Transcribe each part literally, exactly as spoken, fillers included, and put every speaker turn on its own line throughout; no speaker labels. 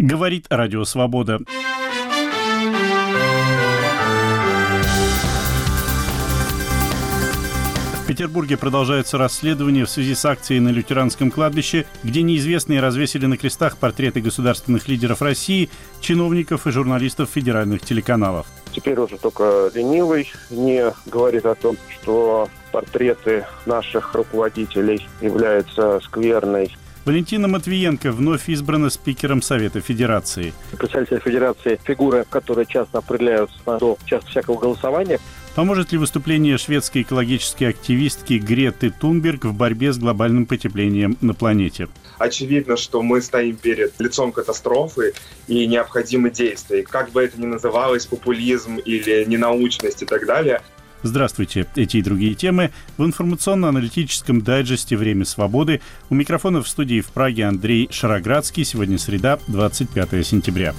Говорит Радио Свобода. В Петербурге продолжается расследование в связи с акцией на лютеранском кладбище, где неизвестные развесили на крестах портреты государственных лидеров России, чиновников и журналистов федеральных телеканалов.
Теперь уже только ленивый не говорит о том, что портреты наших руководителей являются скверной.
Валентина Матвиенко вновь избрана спикером Совета Федерации.
Представитель Федерации – фигуры, которые часто определяются до часто всякого голосования.
Поможет ли выступление шведской экологической активистки Греты Тунберг в борьбе с глобальным потеплением на планете?
Очевидно, что мы стоим перед лицом катастрофы и необходимы действия. Как бы это ни называлось, популизм или ненаучность и так далее.
Здравствуйте. Эти и другие темы в информационно-аналитическом дайджесте «Время свободы». У микрофона в студии в Праге Андрей Шароградский. Сегодня среда, двадцать пятое сентября.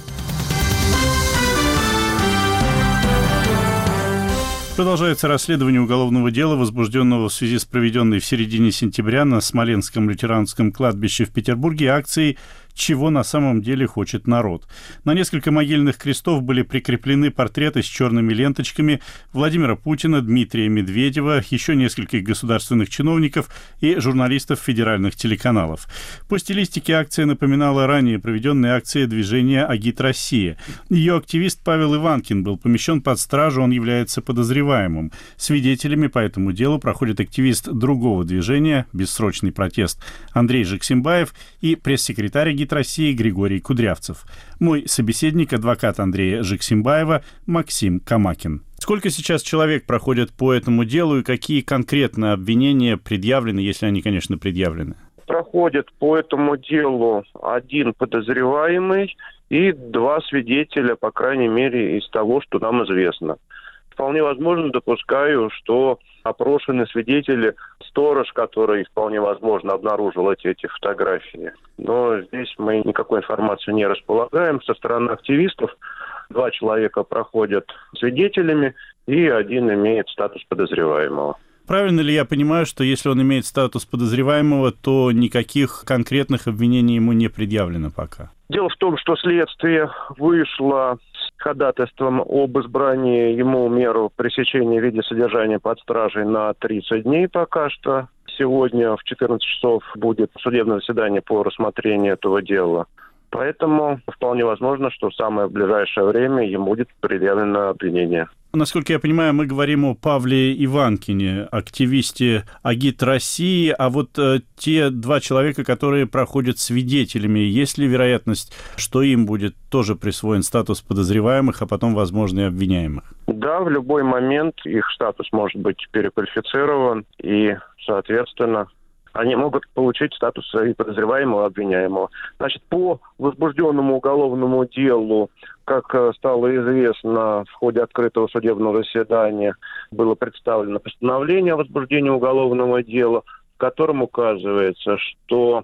Продолжается расследование уголовного дела, возбужденного в связи с проведенной в середине сентября на Смоленском лютеранском кладбище в Петербурге акцией «Чего на самом деле хочет народ?». На несколько могильных крестов были прикреплены портреты с черными ленточками Владимира Путина, Дмитрия Медведева, еще нескольких государственных чиновников и журналистов федеральных телеканалов. По стилистике акция напоминала ранее проведенные акции движения «Агит Россия». Ее активист Павел Иванкин был помещен под стражу, он является подозреваемым. Свидетелями по этому делу проходит активист другого движения «Бессрочный протест» Андрей Жаксимбаев и пресс-секретарь «Агит России» Григорий Кудрявцев. Мой собеседник, адвокат Андрея Жаксимбаева, Максим Камакин. Сколько сейчас человек проходят по этому делу и какие конкретно обвинения предъявлены, если они, конечно, предъявлены?
Проходит по этому делу один подозреваемый и два свидетеля, по крайней мере, из того, что нам известно. Вполне возможно, допускаю, что опрошенные свидетели, сторож, который, вполне возможно, обнаружил эти, эти фотографии. Но здесь мы никакой информации не располагаем. Со стороны активистов два человека проходят свидетелями, и один имеет статус подозреваемого.
Правильно ли я понимаю, что если он имеет статус подозреваемого, то никаких конкретных обвинений ему не предъявлено пока?
Дело в том, что следствие вышло с ходатайством об избрании ему меру пресечения в виде содержания под стражей на тридцать дней пока что. Сегодня в четырнадцать часов будет судебное заседание по рассмотрению этого дела. Поэтому вполне возможно, что в самое ближайшее время ему будет предъявлено обвинение.
Насколько я понимаю, мы говорим о Павле Иванкине, активисте Агит России, а вот э, те два человека, которые проходят свидетелями, есть ли вероятность, что им будет тоже присвоен статус подозреваемых, а потом, возможно, и обвиняемых?
Да, в любой момент их статус может быть переквалифицирован, и, соответственно, они могут получить статус и подозреваемого, и обвиняемого. Значит, по возбужденному уголовному делу, как стало известно, в ходе открытого судебного заседания было представлено постановление о возбуждении уголовного дела, в котором указывается, что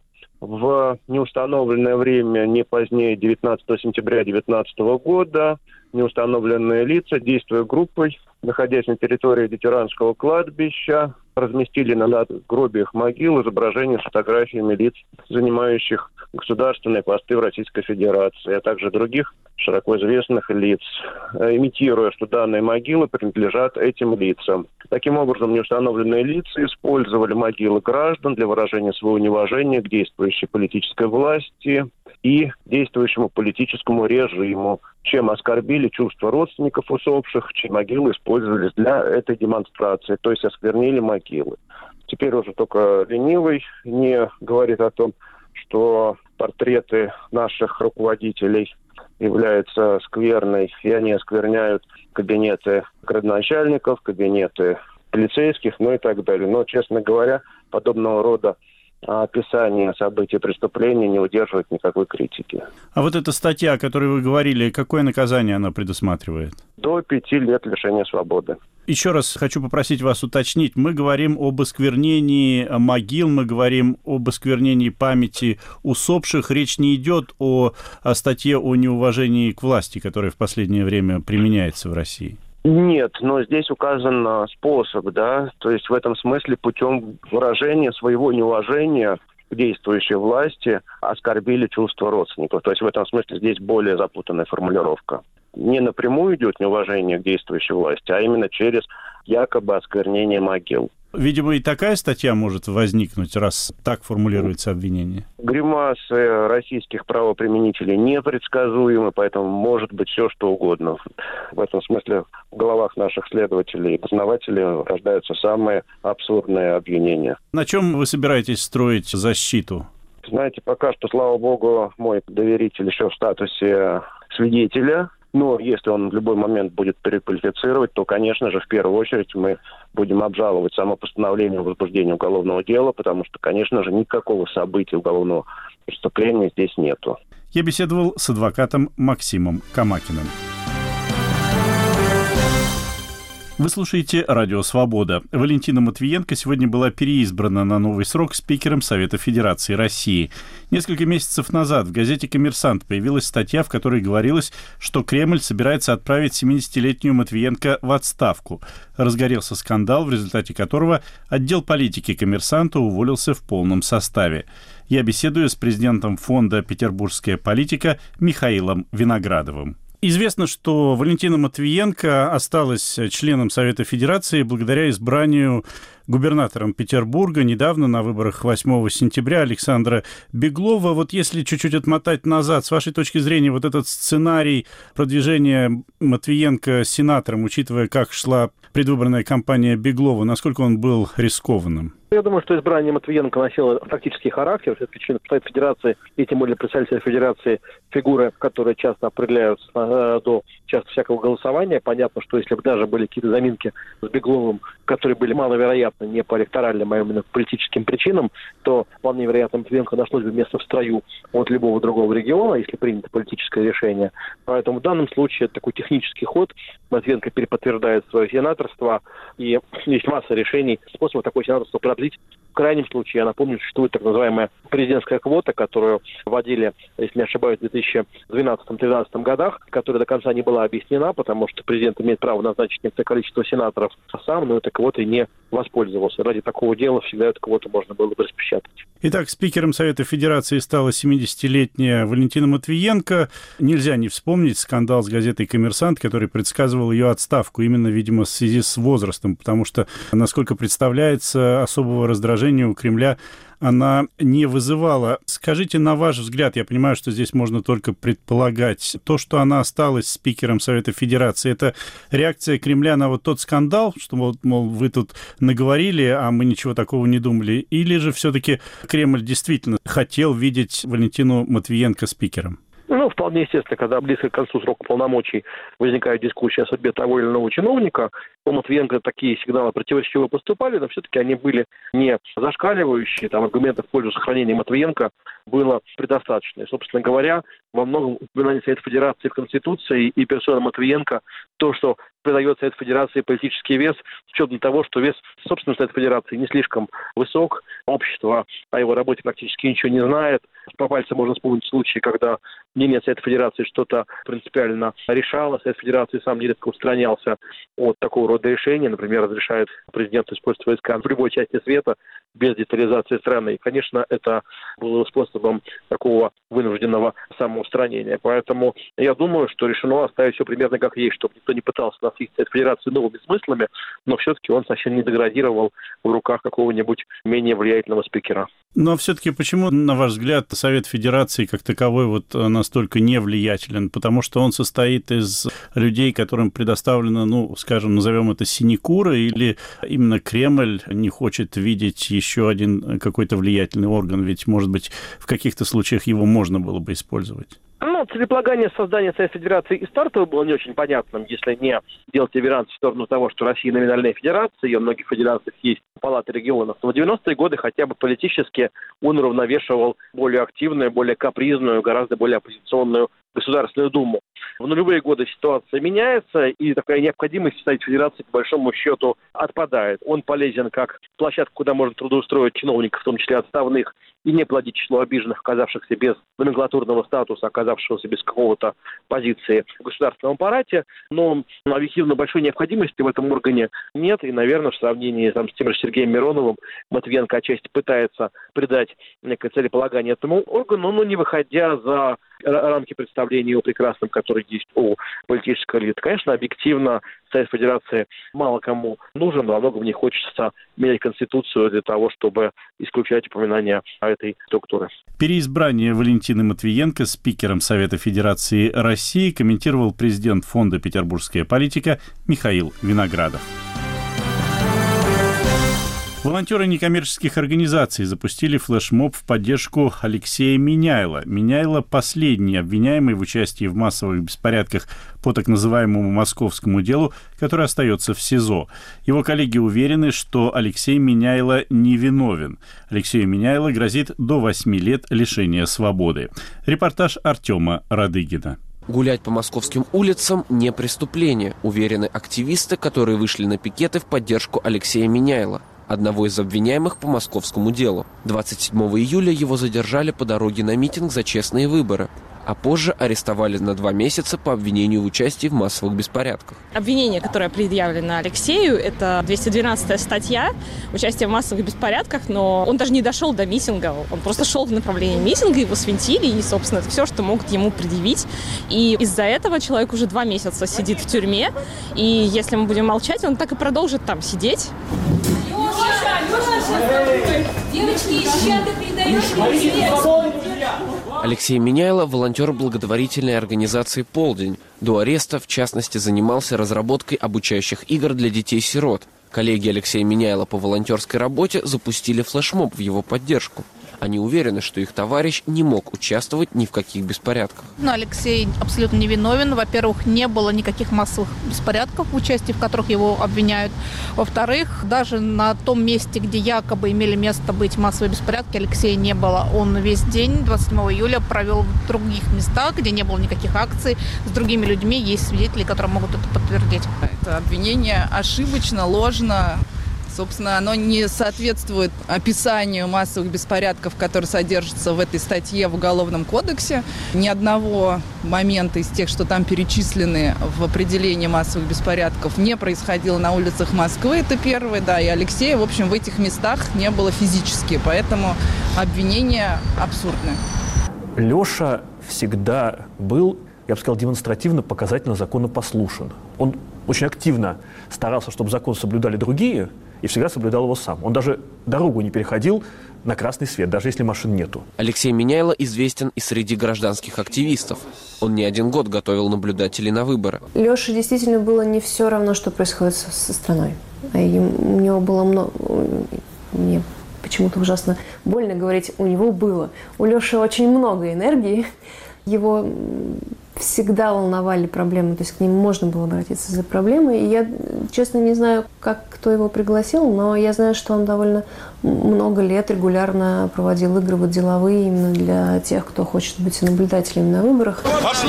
в неустановленное время, не позднее девятнадцатого сентября две тысячи девятнадцатого года, неустановленные лица, действуя группой, находясь на территории лютеранского кладбища, разместили на надгробиях могил изображения с фотографиями лиц, занимающих государственные посты в Российской Федерации, а также других широко известных лиц, имитируя, что данные могилы принадлежат этим лицам. Таким образом, неустановленные лица использовали могилы граждан для выражения своего неуважения к действующей политической власти и действующему политическому режиму, чем оскорбили чувства родственников усопших, чьи могилы использовались для этой демонстрации, то есть осквернили могилы. Теперь уже только ленивый не говорит о том, что портреты наших руководителей являются скверной, и они оскверняют кабинеты градоначальников, кабинеты полицейских, ну и так далее. Но, честно говоря, подобного рода описание событий преступления не удерживает никакой критики.
А вот эта статья, о которой вы говорили, какое наказание она предусматривает?
До пяти лет лишения свободы.
Еще раз хочу попросить вас уточнить. Мы говорим об осквернении могил, мы говорим об осквернении памяти усопших. Речь не идет о, о статье о неуважении к власти, которая в последнее время применяется в России.
Нет, но здесь указан способ, да, то есть в этом смысле путем выражения своего неуважения действующей власти оскорбили чувства родственников. То есть в этом смысле здесь более запутанная формулировка. Не напрямую идет неуважение к действующей власти, а именно через якобы осквернение могил.
Видимо, и такая статья может возникнуть, раз так формулируется обвинение.
Гримасы российских правоприменителей непредсказуемы, поэтому может быть все, что угодно. В этом смысле в головах наших следователей и познавателей рождаются самые абсурдные обвинения.
На чем вы собираетесь строить защиту?
Знаете, пока что, слава богу, мой доверитель еще в статусе свидетеля. Но если он в любой момент будет переквалифицировать, то, конечно же, в первую очередь мы будем обжаловать само постановление о возбуждении уголовного дела, потому что, конечно же, никакого события уголовного преступления здесь нету.
Я беседовал с адвокатом Максимом Камакиным. Вы слушаете «Радио Свобода». Валентина Матвиенко сегодня была переизбрана на новый срок спикером Совета Федерации России. Несколько месяцев назад в газете «Коммерсант» появилась статья, в которой говорилось, что Кремль собирается отправить семидесятилетнюю Матвиенко в отставку. Разгорелся скандал, в результате которого отдел политики «Коммерсанта» уволился в полном составе. Я беседую с президентом фонда «Петербургская политика» Михаилом Виноградовым. Известно, что Валентина Матвиенко осталась членом Совета Федерации благодаря избранию губернатором Петербурга недавно на выборах восьмого сентября Александра Беглова. Вот если чуть-чуть отмотать назад, с вашей точки зрения, вот этот сценарий продвижения Матвиенко сенатором, учитывая, как шла предвыборная кампания Беглова, насколько он был рискованным?
Я думаю, что избрание Матвиенко носило фактический характер. Все-таки член Совета Федерации и тем более представитель Федерации фигуры, которые часто определяются э, до часто всякого голосования. Понятно, что если бы даже были какие-то заминки с Бегловым, которые были маловероятны не по электоральным, а именно по политическим причинам, то вполне вероятно Матвиенко нашлось бы место в строю от любого другого региона, если принято политическое решение. Поэтому в данном случае это такой технический ход. Матвиенко переподтверждает свое сенаторство, и есть масса решений, способов такое сенаторство продлить. В крайнем случае, я напомню, существует так называемая президентская квота, которую вводили, если не ошибаюсь, в две тысячи двенадцатом-тринадцатом годах, которая до конца не была объяснена, потому что президент имеет право назначить некоторое количество сенаторов сам, но этой квотой не воспользовался. Ради такого дела всегда эту квоту можно было бы распечатать.
Итак, спикером Совета Федерации стала семидесятилетняя Валентина Матвиенко. Нельзя не вспомнить скандал с газетой «Коммерсант», который предсказывал ее отставку именно, видимо, в связи с возрастом, потому что, насколько представляется, особого раздражения у Кремля она не вызывала. Скажите, на ваш взгляд, я понимаю, что здесь можно только предполагать, то, что она осталась спикером Совета Федерации, это реакция Кремля на вот тот скандал, что, вот, мол, вы тут наговорили, а мы ничего такого не думали, или же все-таки Кремль действительно хотел видеть Валентину Матвиенко спикером?
Ну, вполне естественно, когда близко к концу срока полномочий возникает дискуссия о судьбе того или иного чиновника, у Матвиенко такие сигналы противоречиво поступали, но все-таки они были не зашкаливающие, там аргументов в пользу сохранения Матвиенко было предостаточно. И, собственно говоря, во многом упоминание Совета Федерации в Конституции и персона Матвиенко, то, что придает Совет Федерации политический вес, с учетом того, что вес собственного Совета Федерации не слишком высок, общество о его работе практически ничего не знает. По пальцам можно вспомнить случаи, когда мнение Совета Федерации что-то принципиально решало, Совет Федерации сам нередко устранялся от такого рода решений, например, разрешает президенту использовать войска в любой части света без детализации страны. И, конечно, это было способом такого вынужденного самоустранения. Поэтому я думаю, что решено оставить все примерно как есть, чтобы никто не пытался насытить Совет Федерации новыми смыслами, но все-таки он совсем не деградировал в руках какого-нибудь менее влиятельного спикера.
Но все-таки почему, на ваш взгляд, Совет Федерации как таковой вот настолько невлиятелен? Потому что он состоит из людей, которым предоставлено, ну, скажем, назовем это синекура, или именно Кремль не хочет видеть еще один какой-то влиятельный орган? Ведь, может быть, в каких-то случаях его можно было бы использовать.
Ну, целеполагание создания Совета Федерации и стартовое было не очень понятным, если не делать реверанс в сторону того, что Россия номинальная федерация, и у многих федераций есть палаты регионов. Но в девяностые годы хотя бы политически он уравновешивал более активную, более капризную, гораздо более оппозиционную Государственную Думу. В нулевые годы ситуация меняется, и такая необходимость в Совете Федерации, по большому счету, отпадает. Он полезен как площадка, куда можно трудоустроить чиновников, в том числе отставных, и не плодить число обиженных, оказавшихся без номенклатурного статуса, оказавшихся обошелся без какого-то позиции в государственном аппарате, но объективно большой необходимости в этом органе нет, и, наверное, в сравнении там, с тем же Сергеем Мироновым Матвиенко отчасти пытается придать некое целеполагание этому органу, но не выходя за рамки представления о прекрасном, который есть у политической элиты. Конечно, объективно Совет Федерации мало кому нужен, но во многом не хочется менять Конституцию для того, чтобы исключать упоминания о этой структуре.
Переизбрание Валентины Матвиенко спикером Совета Федерации России комментировал президент Фонда «Петербургская политика» Михаил Виноградов. Волонтеры некоммерческих организаций запустили флешмоб в поддержку Алексея Миняйла. Миняйла – последний обвиняемый в участии в массовых беспорядках по так называемому московскому делу, который остается в СИЗО. Его коллеги уверены, что Алексей Миняйла невиновен. Алексею Миняйла грозит до восьми лет лишения свободы. Репортаж Артема Радыгина.
Гулять по московским улицам – не преступление, уверены активисты, которые вышли на пикеты в поддержку Алексея Миняйла, одного из обвиняемых по московскому делу. двадцать седьмого июля его задержали по дороге на митинг за честные выборы, а позже арестовали на два месяца по обвинению в участии в массовых беспорядках.
Обвинение, которое предъявлено Алексею, это двести двенадцатая статья, участие в массовых беспорядках, но он даже не дошел до митинга, он просто шел в направлении митинга, его свинтили, и, собственно, это все, что могут ему предъявить. И из-за этого человек уже два месяца сидит в тюрьме, и если мы будем молчать, он так и продолжит там сидеть.
Алексей Миняйла – волонтер благотворительной организации «Полдень». До ареста, в частности, занимался разработкой обучающих игр для детей-сирот. Коллеги Алексея Миняйла по волонтерской работе запустили флешмоб в его поддержку. Они уверены, что их товарищ не мог участвовать ни в каких беспорядках.
Но Алексей абсолютно невиновен. Во-первых, не было никаких массовых беспорядков, в участии в которых его обвиняют. Во-вторых, даже на том месте, где якобы имели место быть массовые беспорядки, Алексея не было. Он весь день, двадцать седьмого июля, провел в других местах, где не было никаких акций, с другими людьми. Есть свидетели, которые могут это подтвердить.
Это обвинение ошибочно, ложно. Собственно, оно не соответствует описанию массовых беспорядков, которые содержатся в этой статье в Уголовном кодексе. Ни одного момента из тех, что там перечислены в определении массовых беспорядков, не происходило на улицах Москвы. Это первое, да. И Алексея, в общем, в этих местах не было физически. Поэтому обвинение абсурдное.
Леша всегда был, я бы сказал, демонстративно, показательно законопослушен. Он очень активно старался, чтобы закон соблюдали другие, и всегда соблюдал его сам. Он даже дорогу не переходил на красный свет, даже если машин нету.
Алексей Миняйла известен и среди гражданских активистов. Он не один год готовил наблюдателей на выборы.
Леше действительно было не все равно, что происходит со, со страной. У него было много... Мне почему-то ужасно больно говорить «у него было». У Леши очень много энергии. Его всегда волновали проблемы, то есть к ним можно было обратиться за проблемой. И я, честно, не знаю, как кто его пригласил, но я знаю, что он довольно много лет регулярно проводил игры вот деловые именно для тех, кто хочет быть наблюдателями на выборах.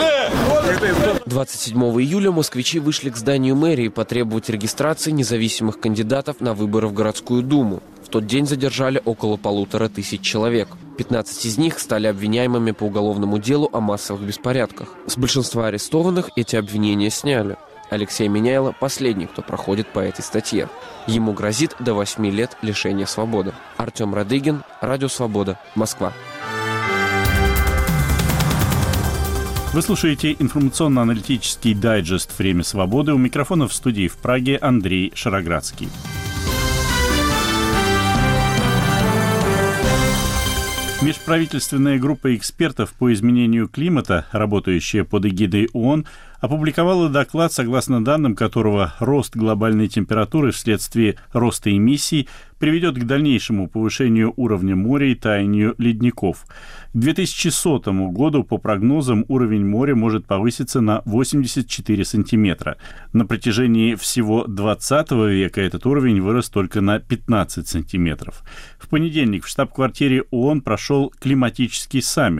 двадцать седьмого июля москвичи вышли к зданию мэрии потребовать регистрации независимых кандидатов на выборы в городскую думу. В тот день задержали около полутора тысяч человек. пятнадцать из них стали обвиняемыми по уголовному делу о массовых беспорядках. С большинства арестованных эти обвинения сняли. Алексей Миняйла – последний, кто проходит по этой статье. Ему грозит до восьми лет лишения свободы. Артем Радыгин, Радио Свобода, Москва.
Вы слушаете информационно-аналитический дайджест «Время свободы». У микрофона в студии в Праге Андрей Шароградский. Межправительственная группа экспертов по изменению климата, работающая под эгидой ООН, опубликовала доклад, согласно данным которого рост глобальной температуры вследствие роста эмиссий приведет к дальнейшему повышению уровня моря и таянию ледников. К две тысячи сотому году, по прогнозам, уровень моря может повыситься на восемьдесят четыре сантиметра. На протяжении всего двадцатого века этот уровень вырос только на пятнадцать сантиметров. В понедельник в штаб-квартире ООН прошел климатический саммит.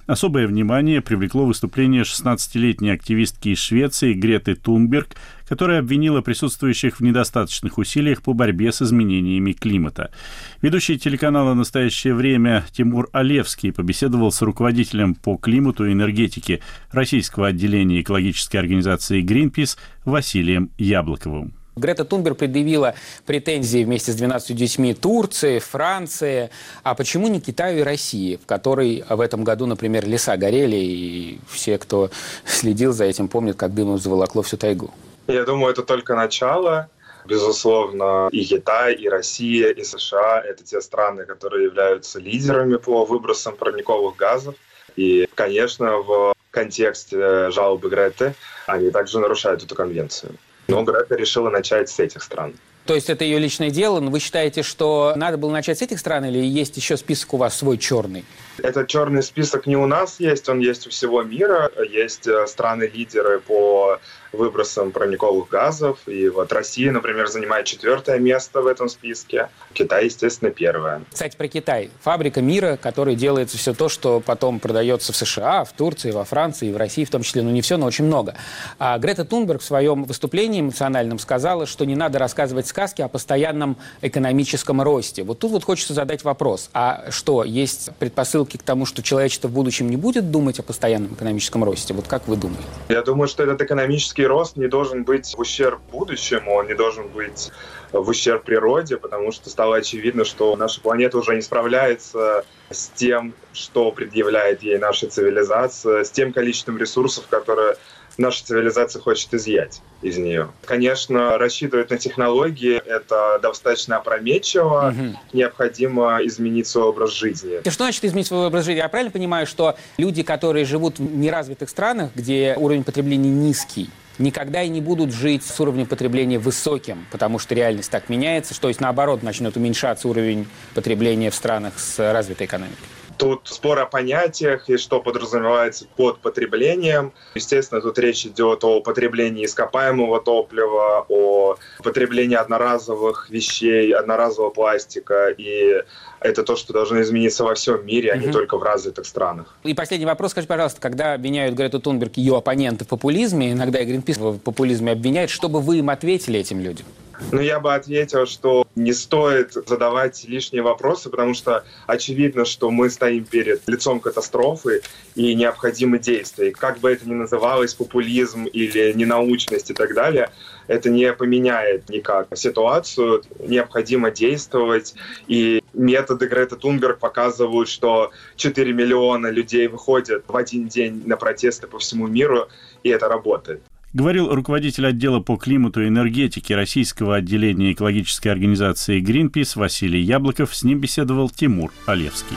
Особое внимание привлекло выступление шестнадцатилетней активистки из Швеции Греты Тунберг, которая обвинила присутствующих в недостаточных усилиях по борьбе с изменениями климата. Ведущий телеканала «Настоящее время» Тимур Алевский побеседовал с руководителем по климату и энергетике российского отделения экологической организации Greenpeace Василием Яблоковым.
Грета Тунберг предъявила претензии вместе с двенадцатью детьми Турции, Франции. А почему не Китаю и России, в которой в этом году, например, леса горели, и все, кто следил за этим, помнят, как дымом заволокло всю тайгу?
Я думаю, это только начало. Безусловно, и Китай, и Россия, и США – это те страны, которые являются лидерами по выбросам парниковых газов. И, конечно, в контексте жалобы Греты они также нарушают эту конвенцию. Но Грета решила начать с этих стран.
То есть это ее личное дело, но вы считаете, что надо было начать с этих стран, или есть еще список у вас свой черный?
Этот черный список не у нас есть, он есть у всего мира. Есть страны-лидеры по выбросам парниковых газов. И вот Россия, например, занимает четвертое место в этом списке. Китай, естественно, первое.
Кстати, про Китай. Фабрика мира, которой делается все то, что потом продается в США, в Турции, во Франции, в России в том числе. Ну, не все, но очень много. А Грета Тунберг в своем выступлении эмоциональном сказала, что не надо рассказывать сказки о постоянном экономическом росте. Вот тут вот хочется задать вопрос. А что, есть предпосылки к тому, что человечество в будущем не будет думать о постоянном экономическом росте? Вот как вы думаете?
Я думаю, что этот экономический рост не должен быть в ущерб будущему, он не должен быть в ущерб природе, потому что стало очевидно, что наша планета уже не справляется с тем, что предъявляет ей наша цивилизация, с тем количеством ресурсов, которые наша цивилизация хочет изъять из нее. Конечно, рассчитывать на технологии – это достаточно опрометчиво. Угу. Необходимо изменить свой образ жизни.
И что значит изменить свой образ жизни? Я правильно понимаю, что люди, которые живут в неразвитых странах, где уровень потребления низкий, никогда и не будут жить с уровнем потребления высоким, потому что реальность так меняется, что, то есть наоборот начнет уменьшаться уровень потребления в странах с развитой экономикой?
Тут спор о понятиях и что подразумевается под потреблением. Естественно, тут речь идет о потреблении ископаемого топлива, о потреблении одноразовых вещей, одноразового пластика. И это то, что должно измениться во всем мире, а угу. не только в развитых странах.
И последний вопрос. Скажите, пожалуйста, когда обвиняют Грету Тунберг ее оппоненты в популизме, иногда и Greenpeace в популизме обвиняет, что бы вы им ответили этим людям?
Ну, я бы ответил, что не стоит задавать лишние вопросы, потому что очевидно, что мы стоим перед лицом катастрофы и необходимы действия. И как бы это ни называлось, популизм или ненаучность и так далее, это не поменяет никак ситуацию. Необходимо действовать. И методы Греты Тунберг показывают, что четыре миллиона людей выходят в один день на протесты по всему миру, и это работает.
Говорил руководитель отдела по климату и энергетике российского отделения экологической организации Greenpeace Василий Яблоков. С ним беседовал Тимур Алевский.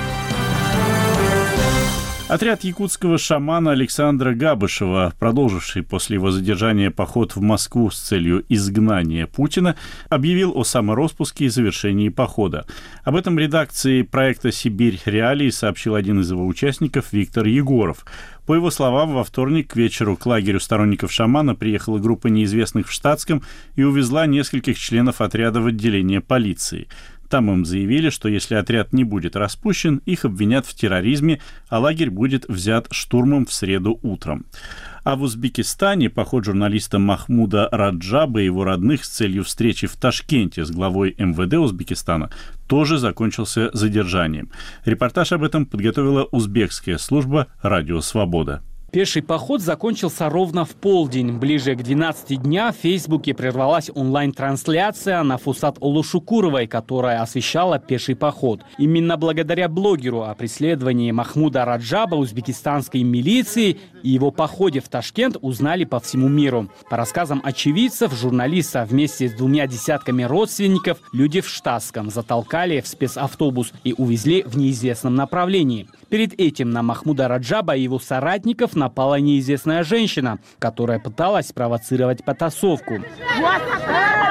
Отряд якутского шамана Александра Габышева, продолживший после его задержания поход в Москву с целью изгнания Путина, объявил о самороспуске и завершении похода. Об этом редакции проекта «Сибирь. Реалии» сообщил один из его участников Виктор Егоров. По его словам, во вторник к вечеру к лагерю сторонников шамана приехала группа неизвестных в штатском и увезла нескольких членов отряда в отделение полиции. Там им заявили, что если отряд не будет распущен, их обвинят в терроризме, а лагерь будет взят штурмом в среду утром. А в Узбекистане поход журналиста Махмуда Раджаба и его родных с целью встречи в Ташкенте с главой эм вэ дэ Узбекистана тоже закончился задержанием. Репортаж об этом подготовила узбекская служба «Радио Свобода».
Пеший поход закончился ровно в полдень. Ближе к двенадцати дня в Фейсбуке прервалась онлайн-трансляция Нафусат Олушукуровой, которая освещала пеший поход. Именно благодаря блогеру о преследовании Махмуда Раджаба узбекистанской милиции и его походе в Ташкент узнали по всему миру. По рассказам очевидцев, журналиста вместе с двумя десятками родственников люди в штатском затолкали в спецавтобус и увезли в неизвестном направлении. Перед этим на Махмуда Раджаба и его соратников напала неизвестная женщина, которая пыталась спровоцировать потасовку.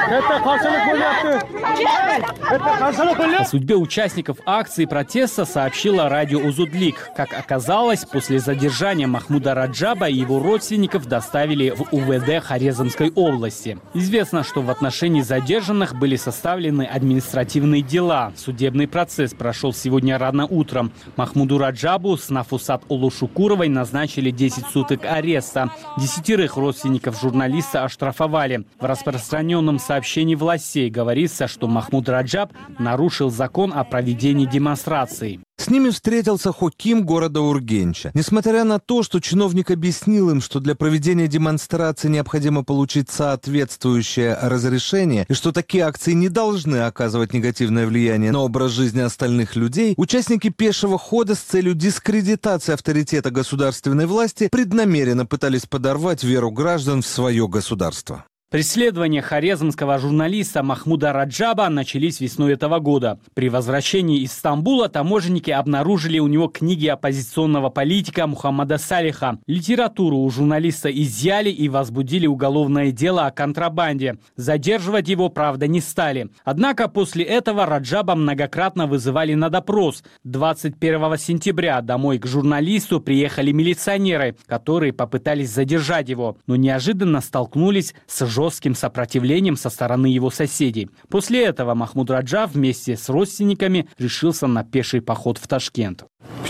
О судьбе участников акции протеста сообщила радио «Узудлик». Как оказалось, после задержания Махмуда Раджаба и его родственников доставили в УВД Хорезмской области. Известно, что в отношении задержанных были составлены административные дела. Судебный процесс прошел сегодня рано утром. Махмуду Раджабу с Нафусат Олушукуровой назначили десять суток ареста. Десятерых родственников журналиста оштрафовали. В распространенном сообщении властей говорится, что Махмуд Раджаб нарушил закон о проведении демонстраций.
С ними встретился хоким города Ургенча. Несмотря на то, что чиновник объяснил им, что для проведения демонстрации необходимо получить соответствующее разрешение и что такие акции не должны оказывать негативное влияние на образ жизни остальных людей, участники пешего хода с целью дискредитации авторитета государственной власти преднамеренно пытались подорвать веру граждан в свое государство.
Преследования хорезмского журналиста Махмуда Раджаба начались весной этого года. При возвращении из Стамбула таможенники обнаружили у него книги оппозиционного политика Мухаммада Салиха. Литературу у журналиста изъяли и возбудили уголовное дело о контрабанде. Задерживать его, правда, не стали. Однако после этого Раджаба многократно вызывали на допрос. двадцать первого сентября домой к журналисту приехали милиционеры, которые попытались задержать его, но неожиданно столкнулись с жестким жестким сопротивлением со стороны его соседей. После этого Махмуд Раджаб вместе с родственниками решился на пеший поход в Ташкент.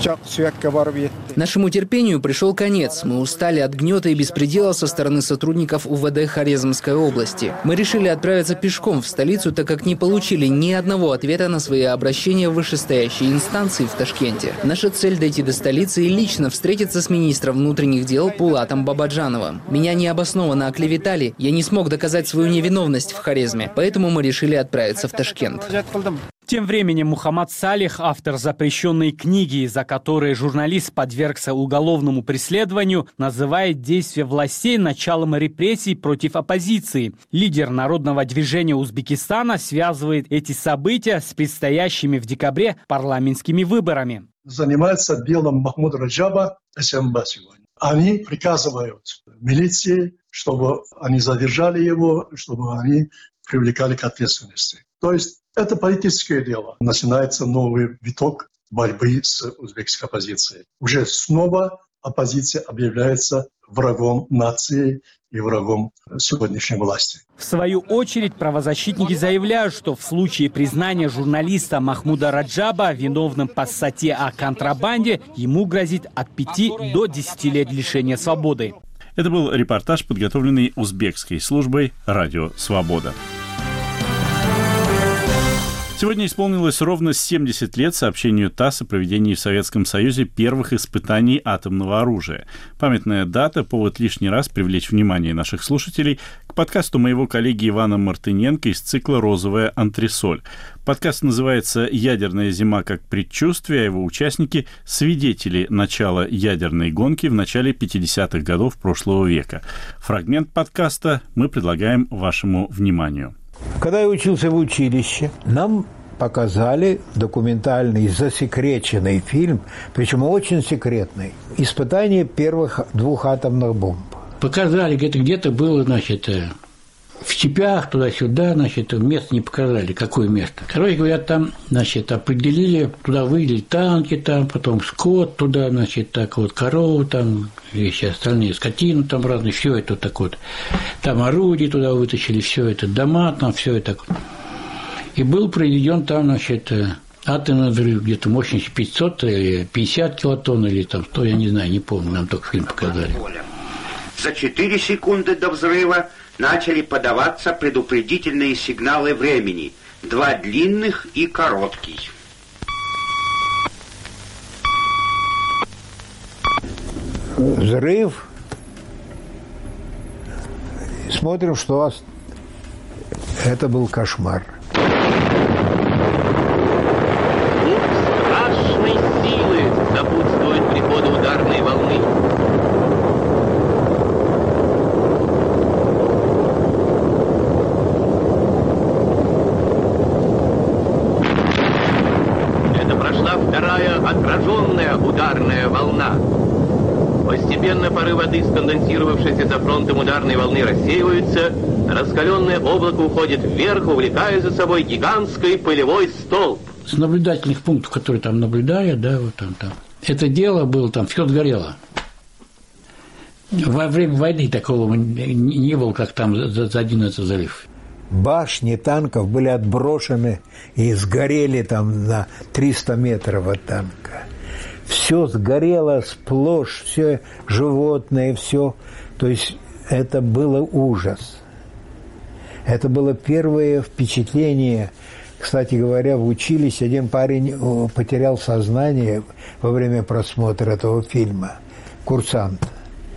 Нашему терпению пришел конец. Мы устали от гнета и беспредела со стороны сотрудников УВД Хорезмской области. Мы решили отправиться пешком в столицу, так как не получили ни одного ответа на свои обращения в вышестоящие инстанции в Ташкенте. Наша цель – дойти до столицы и лично встретиться с министром внутренних дел Пулатом Бабаджановым. Меня необоснованно оклеветали, я не смог доказать свою невиновность в Хорезме, поэтому мы решили отправиться в Ташкент.
Тем временем Мухаммад Салих, автор запрещенной книги, за которой журналист подвергся уголовному преследованию, называет действия властей началом репрессий против оппозиции. Лидер народного движения Узбекистана связывает эти события с предстоящими в декабре парламентскими выборами.
Занимается делом Махмуда Раджаба СМБ сегодня. Они приказывают милиции, чтобы они задержали его, чтобы они привлекали к ответственности. То есть это политическое дело. Начинается новый виток борьбы с узбекской оппозицией. Уже снова оппозиция объявляется врагом нации и врагом сегодняшней власти.
В свою очередь, правозащитники заявляют, что в случае признания журналиста Махмуда Раджаба виновным по статье о контрабанде, ему грозит от пяти до десяти лет лишения свободы.
Это был репортаж, подготовленный узбекской службой «Радио Свобода». Сегодня исполнилось ровно семьдесят лет сообщению ТАСС о проведении в Советском Союзе первых испытаний атомного оружия. Памятная дата – повод лишний раз привлечь внимание наших слушателей к подкасту моего коллеги Ивана Мартыненко из цикла «Розовая антресоль». Подкаст называется «Ядерная зима как предчувствие», а его участники – свидетели начала ядерной гонки в начале пятидесятых годов прошлого века. Фрагмент подкаста мы предлагаем вашему вниманию.
Когда я учился в училище, нам показали документальный засекреченный фильм, причем очень секретный, «Испытание первых двух атомных бомб».
Показали, где-то где-то было, значит, в степях, туда-сюда, значит, место не показали, какое место. Короче говоря, там, значит, определили, туда вывели танки, там, потом скот туда, значит, так вот, корову там, и все остальные, скотину там разные, все это вот так вот. Там орудия туда вытащили, все это, дома там, все это. И был проведен там, значит, атомный взрыв, где-то мощностью пятьсот или пятьдесят килотонн, или там сто, я не знаю, не помню, нам только фильм показали.
За четыре секунды до взрыва начали подаваться предупредительные сигналы времени. Два длинных и короткий.
Взрыв. Смотрим, что это был кошмар.
Страшной силы сопутствует приходу ударной волны. Это прошла вторая отраженная ударная волна. Постепенно Постепенно пары воды, сконденсировавшиеся за фронтом ударной волны, рассеиваются. Раскаленное облако уходит вверх, увлекая за собой гигантский пылевой столб.
С наблюдательных пунктов, которые там наблюдают, да, вот там, там. Это дело было, там все сгорело. Во время войны такого не было, как там за, за одиннадцатый залив.
Башни танков были отброшены и сгорели там на триста метров от танка. Все сгорело сплошь, все животные, все. То есть это было ужас. Это было первое впечатление. Кстати говоря, в училище один парень потерял сознание во время просмотра этого фильма. Курсант.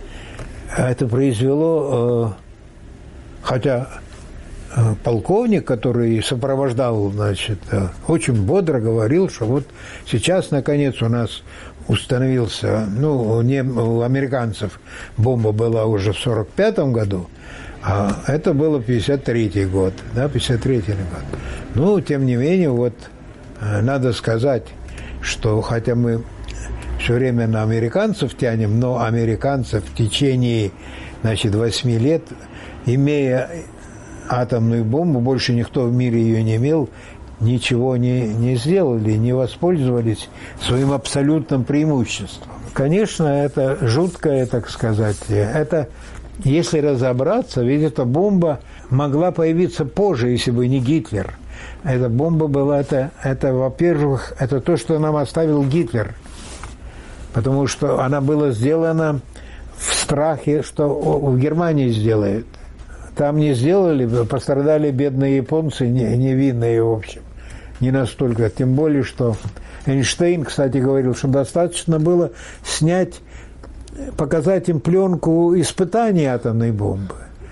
Это произвело, хотя полковник, который сопровождал, значит, очень бодро говорил, что вот сейчас, наконец, у нас установился, ну, не, у американцев бомба была уже в сорок пятом году, а это было пятьдесят третий год, да, пятьдесят третий год. Ну, тем не менее, вот, надо сказать, что хотя мы все время на американцев тянем, но американцы в течение, значит, восьми лет, имея атомную бомбу, больше никто в мире ее не имел, ничего не, не сделали, не воспользовались своим абсолютным преимуществом. Конечно, это жуткое, так сказать, это, если разобраться, ведь эта бомба могла появиться позже, если бы не Гитлер. Эта бомба была, это, это во-первых, это то, что нам оставил Гитлер, потому что она была сделана в страхе, что в Германии сделают. Там не сделали, пострадали бедные японцы, невинные, в общем, не настолько. Тем более, что Эйнштейн, кстати, говорил, что достаточно было снять, показать им пленку испытаний атомной бомбы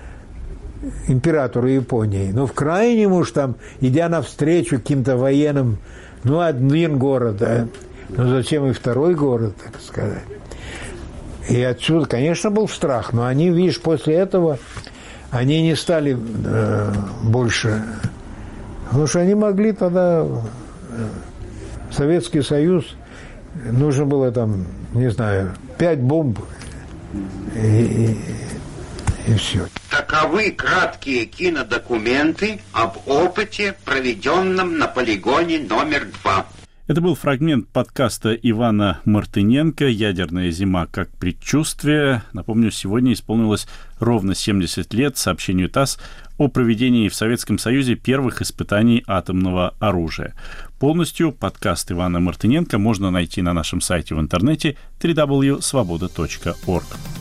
императору Японии. Но в крайнем уж там, идя навстречу каким-то военным, ну, один город, да, ну, зачем и второй город, так сказать. И отсюда, конечно, был страх, но они, видишь, после этого они не стали э, больше, потому что они могли тогда, э, Советский Союз, нужно было там, не знаю, пять бомб, и, и, и все.
Таковы краткие кинодокументы об опыте, проведенном на полигоне номер два.
Это был фрагмент подкаста Ивана Мартыненко «Ядерная зима как предчувствие». Напомню, сегодня исполнилось ровно семьдесят лет сообщению ТАСС о проведении в Советском Союзе первых испытаний атомного оружия. Полностью подкаст Ивана Мартыненко можно найти на нашем сайте в интернете дабл ю дабл ю дабл ю точка свобода точка орг.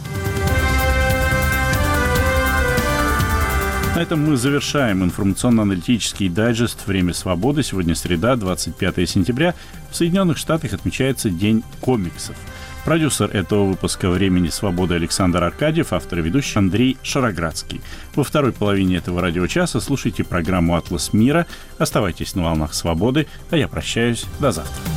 На этом мы завершаем информационно-аналитический дайджест «Время свободы». Сегодня среда, двадцать пятое сентября. В Соединенных Штатах отмечается День комиксов. Продюсер этого выпуска «Времени свободы» Александр Аркадьев, автор и ведущий Андрей Шароградский. Во второй половине этого радиочаса слушайте программу «Атлас мира». Оставайтесь на волнах свободы, а я прощаюсь. До завтра.